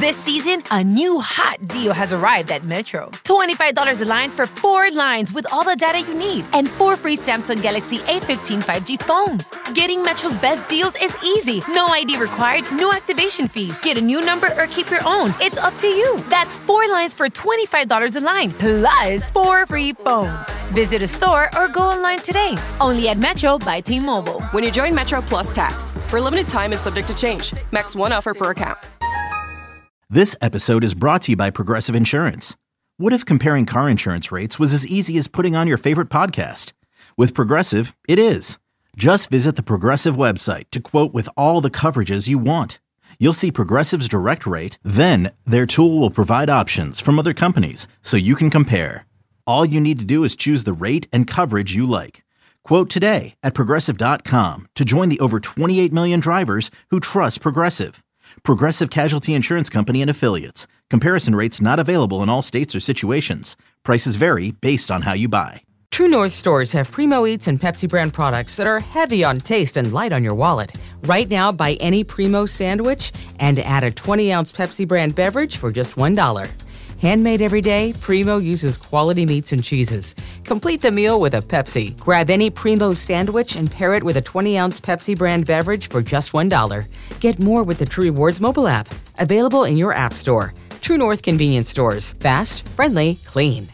This season, a new hot deal has arrived at Metro. $25 a line for 4 lines with all the data you need and 4 free Samsung Galaxy A15 5G phones. Getting Metro's best deals is easy. No ID required, no activation fees. Get a new number or keep your own. It's up to you. That's 4 lines for $25 a line, plus 4 free phones. Visit a store or go online today. Only at Metro by T-Mobile. When you join Metro Plus Tax. For a limited time and subject to change. Max 1 offer per account. This episode is brought to you by Progressive Insurance. What if comparing car insurance rates was as easy as putting on your favorite podcast? With Progressive, it is. Just visit the Progressive website to quote with all the coverages you want. You'll see Progressive's direct rate, then their tool will provide options from other companies so you can compare. All you need to do is choose the rate and coverage you like. Quote today at Progressive.com to join the over 28 million drivers who trust Progressive. Progressive Casualty Insurance Company and Affiliates. Comparison rates not available in all states or situations. Prices vary based on how you buy. True North stores have Primo Eats and Pepsi brand products that are heavy on taste and light on your wallet. Right now, buy any Primo sandwich and add a 20-ounce Pepsi brand beverage for just $1. Handmade every day, Primo uses quality meats and cheeses. Complete the meal with a Pepsi. Grab any Primo sandwich and pair it with a 20-ounce Pepsi brand beverage for just $1. Get more with the True Rewards mobile app. Available in your app store. True North convenience stores. Fast, friendly, clean.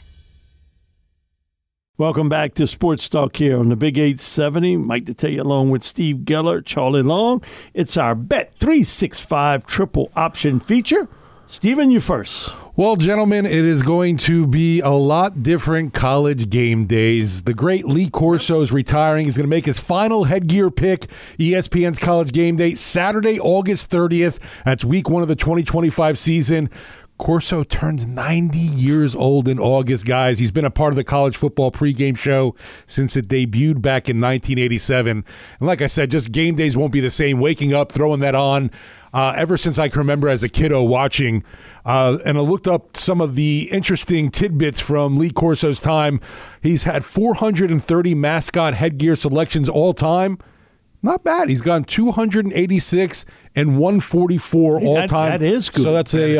Welcome back to Sports Talk here on the Big 870. Mike Detillier along with Steve Geller, Charlie Long. It's our Bet365 triple option feature. Steven, you first. Well, gentlemen, it is going to be a lot different college game days. The great Lee Corso is retiring. He's going to make his final headgear pick, ESPN's College Game Day, Saturday, August 30th. That's week 1 of the 2025 season. Corso turns 90 years old in August, guys. He's been a part of the college football pregame show since it debuted back in 1987. And like I said, just game days won't be the same. Waking up, throwing that on. Ever since I can remember as a kiddo watching. And I looked up some of the interesting tidbits from Lee Corso's time. He's had 430 mascot headgear selections all time. Not bad. He's gone 286 and 144 all time. That is good. So that's a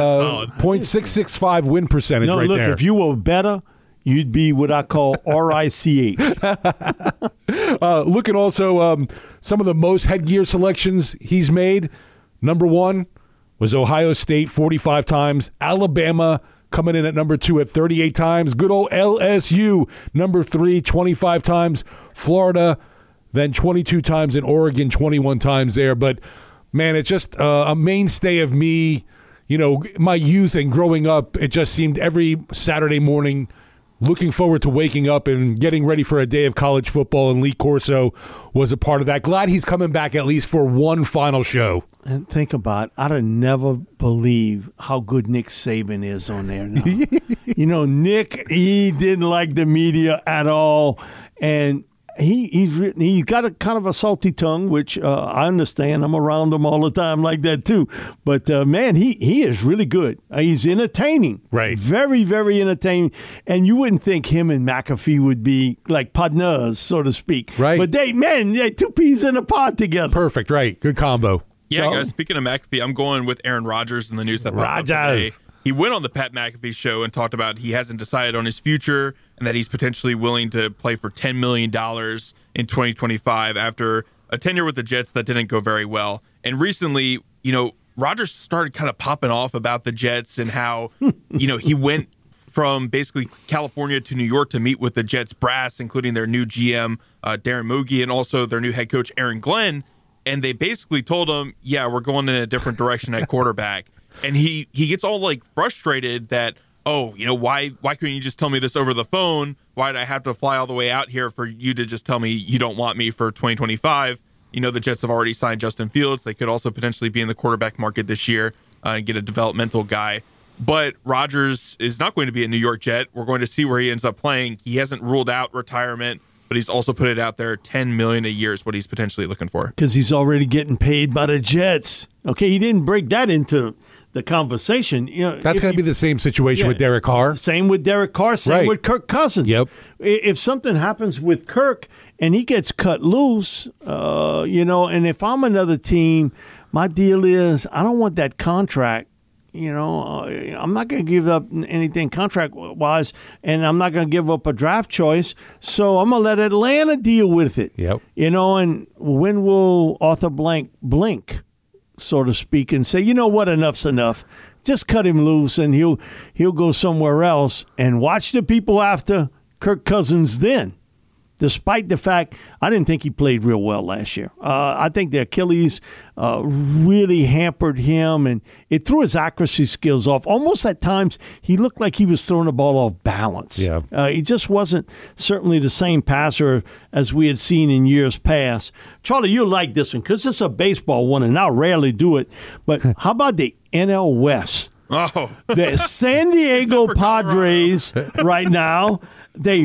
.665 win percentage right there. Look, if you were better, you'd be what I call RICH. Look at also some of the most headgear selections he's made. Number 1 was Ohio State, 45 times. Alabama coming in at number 2 at 38 times. Good old LSU, number 3, 25 times. Florida, then 22 times. In Oregon, 21 times there. But, man, it's just a mainstay of me, my youth and growing up. It just seemed every Saturday morning looking forward to waking up and getting ready for a day of college football, and Lee Corso was a part of that. Glad he's coming back at least for one final show. And think about, I'd have never believed how good Nick Saban is on there now. Nick, he didn't like the media at all, and he's got a kind of a salty tongue, which I understand. I'm around him all the time like that too. But, man, he is really good. He's entertaining. Right. Very, very entertaining. And you wouldn't think him and McAfee would be like partners, so to speak. Right. But they 2 peas in a pod together. Perfect. Right. Good combo. Yeah, guys, speaking of McAfee, I'm going with Aaron Rodgers in the news that popped up today. He went on the Pat McAfee show and talked about he hasn't decided on his future and that he's potentially willing to play for $10 million in 2025 after a tenure with the Jets that didn't go very well. And recently, Rodgers started kind of popping off about the Jets and how, he went from basically California to New York to meet with the Jets brass, including their new GM, Darren Moogie, and also their new head coach, Aaron Glenn. And they basically told him, yeah, we're going in a different direction at quarterback. And he gets all frustrated that, why couldn't you just tell me this over the phone? Why did I have to fly all the way out here for you to just tell me you don't want me for 2025? The Jets have already signed Justin Fields. They could also potentially be in the quarterback market this year and get a developmental guy. But Rodgers is not going to be a New York Jet. We're going to see where he ends up playing. He hasn't ruled out retirement, but he's also put it out there. $10 million a year is what he's potentially looking for. Because he's already getting paid by the Jets. Okay, he didn't break that into the conversation. That's going to be the same situation with Derek Carr. Same with Derek Carr. Same with Kirk Cousins. Yep. If something happens with Kirk and he gets cut loose, and if I'm another team, my deal is I don't want that contract I'm not going to give up anything contract-wise, and I'm not going to give up a draft choice, so I'm going to let Atlanta deal with it. Yep. And when will Arthur Blank blink, so to speak, and say, you know what, enough's enough. Just cut him loose, and he'll go somewhere else, and watch the people after Kirk Cousins then. Despite the fact I didn't think he played real well last year. I think the Achilles really hampered him, and it threw his accuracy skills off. Almost at times, he looked like he was throwing the ball off balance. Yeah. He just wasn't certainly the same passer as we had seen in years past. Charlie, you'll like this one because it's a baseball one, and I rarely do it. But how about the NL West? Oh. The San Diego Padres right now. They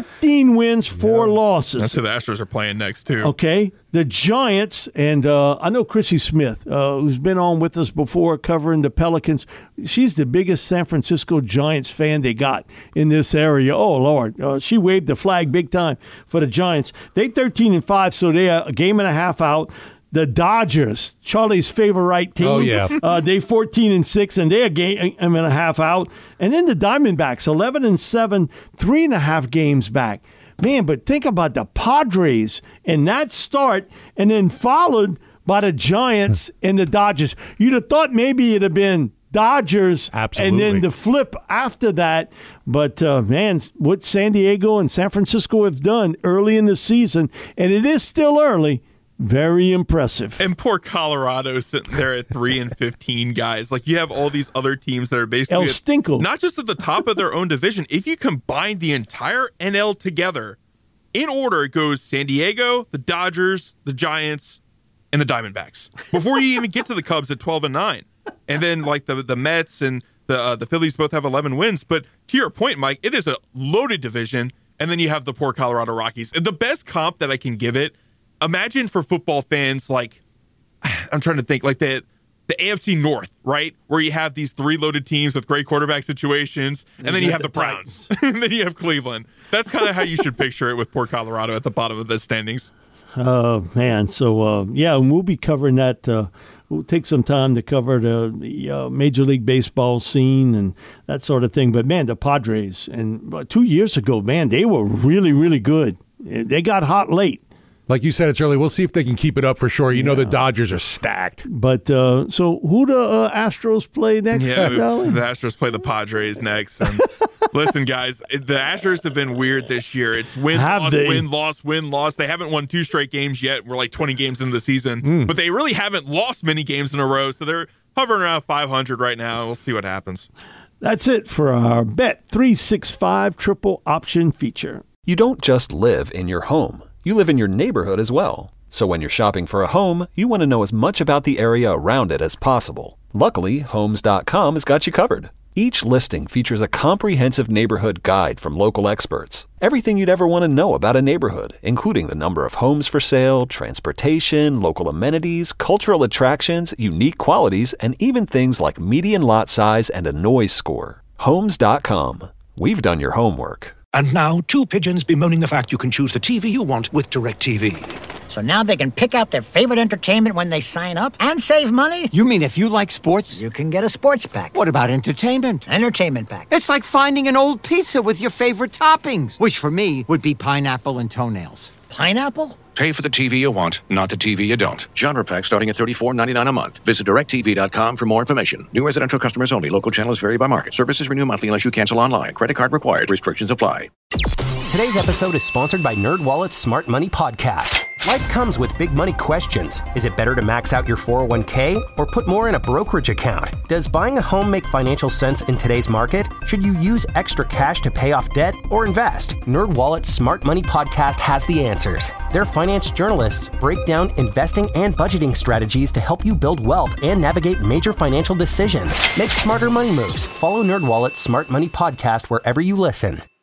15 wins, 4 losses. That's who the Astros are playing next, too. Okay. The Giants, and I know Chrissy Smith, who's been on with us before covering the Pelicans. She's the biggest San Francisco Giants fan they got in this area. Oh, Lord. She waved the flag big time for the Giants. They 13-5, so they're a game and a half out. The Dodgers, Charlie's favorite team. Oh, yeah. They 14-6, and they're a game and a half out. And then the Diamondbacks, 11-7, 3.5 games back. Man, but think about the Padres and that start, and then followed by the Giants and the Dodgers. You'd have thought maybe it'd have been Dodgers, absolutely, and then the flip after that. But, man, what San Diego and San Francisco have done early in the season, and it is still early, very impressive. And poor Colorado sitting there at 3-15, guys. Like, you have all these other teams that are basically not just at the top of their own division. If you combine the entire NL together, in order, it goes San Diego, the Dodgers, the Giants, and the Diamondbacks. Before you even get to the Cubs at 12-9. And then, like, the Mets and the Phillies both have 11 wins. But to your point, Mike, it is a loaded division. And then you have the poor Colorado Rockies. And the best comp that I can give it, imagine for football fans, like, I'm trying to think, like the AFC North, right? Where you have these 3 loaded teams with great quarterback situations, and then you have the Browns, and then you have Cleveland. That's kind of how you should picture it with poor Colorado at the bottom of the standings. Oh, man. So, and we'll be covering that. We'll take some time to cover the Major League Baseball scene and that sort of thing. But, man, the Padres, and 2 years ago, man, they were really, really good. They got hot late. Like you said, it's early. We'll see if they can keep it up for sure. You know the Dodgers are stacked. But so who the Astros play next? Yeah, the Astros play the Padres next. And listen, guys, the Astros have been weird this year. It's win, loss. They haven't won 2 straight games yet. We're like 20 games into the season. But they really haven't lost many games in a row. So they're hovering around 500 right now. We'll see what happens. That's it for our Bet365 triple option feature. You don't just live in your home. You live in your neighborhood as well. So when you're shopping for a home, you want to know as much about the area around it as possible. Luckily, Homes.com has got you covered. Each listing features a comprehensive neighborhood guide from local experts. Everything you'd ever want to know about a neighborhood, including the number of homes for sale, transportation, local amenities, cultural attractions, unique qualities, and even things like median lot size and a noise score. Homes.com. We've done your homework. And now, 2 pigeons bemoaning the fact you can choose the TV you want with DirecTV. So now they can pick out their favorite entertainment when they sign up and save money? You mean if you like sports? You can get a sports pack. What about entertainment? Entertainment pack. It's like finding an old pizza with your favorite toppings, which for me would be pineapple and toenails. Pineapple? Pay for the TV you want, not the TV you don't. Genre pack starting at $34.99 a month. Visit DirecTV.com for more information. New residential customers only. Local channels vary by market. Services renew monthly unless you cancel online. Credit card required. Restrictions apply. Today's episode is sponsored by NerdWallet's Smart Money Podcast. Life comes with big money questions. Is it better to max out your 401k or put more in a brokerage account? Does buying a home make financial sense in today's market? Should you use extra cash to pay off debt or invest? NerdWallet's Smart Money Podcast has the answers. Their finance journalists break down investing and budgeting strategies to help you build wealth and navigate major financial decisions. Make smarter money moves. Follow NerdWallet's Smart Money Podcast wherever you listen.